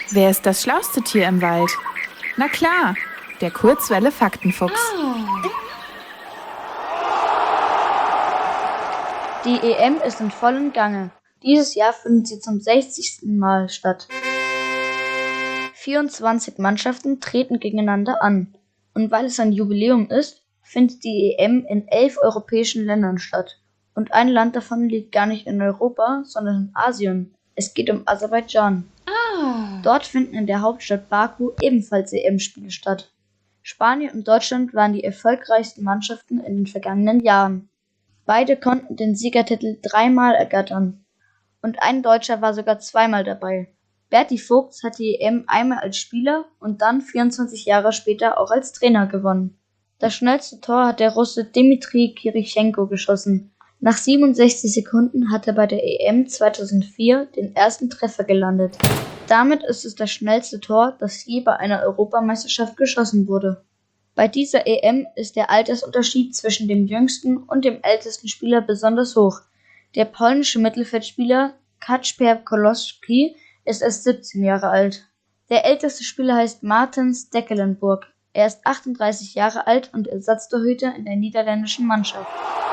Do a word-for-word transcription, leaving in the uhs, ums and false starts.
Wer ist das schlauste Tier im Wald? Na klar, der Kurzwelle-Faktenfuchs. Die E M ist in vollem Gange. Dieses Jahr findet sie zum sechzigsten Mal statt. vierundzwanzig Mannschaften treten gegeneinander an. Und weil es ein Jubiläum ist, findet die E M in elf europäischen Ländern statt. Und ein Land davon liegt gar nicht in Europa, sondern in Asien. Es geht um Aserbaidschan. Ah. Dort finden in der Hauptstadt Baku ebenfalls E M-Spiele statt. Spanien und Deutschland waren die erfolgreichsten Mannschaften in den vergangenen Jahren. Beide konnten den Siegertitel dreimal ergattern. Und ein Deutscher war sogar zweimal dabei. Berti Vogts hat die E M einmal als Spieler und dann vierundzwanzig Jahre später auch als Trainer gewonnen. Das schnellste Tor hat der Russe Dmitri Kirichenko geschossen. Nach siebenundsechzig Sekunden hat er bei der E M zweitausendvier den ersten Treffer gelandet. Damit ist es das schnellste Tor, das je bei einer Europameisterschaft geschossen wurde. Bei dieser E M ist der Altersunterschied zwischen dem jüngsten und dem ältesten Spieler besonders hoch. Der polnische Mittelfeldspieler Kacper Kolosowski ist erst siebzehn Jahre alt. Der älteste Spieler heißt Maarten Stekelenburg. Er ist achtunddreißig Jahre alt und Ersatztorhüter in der niederländischen Mannschaft.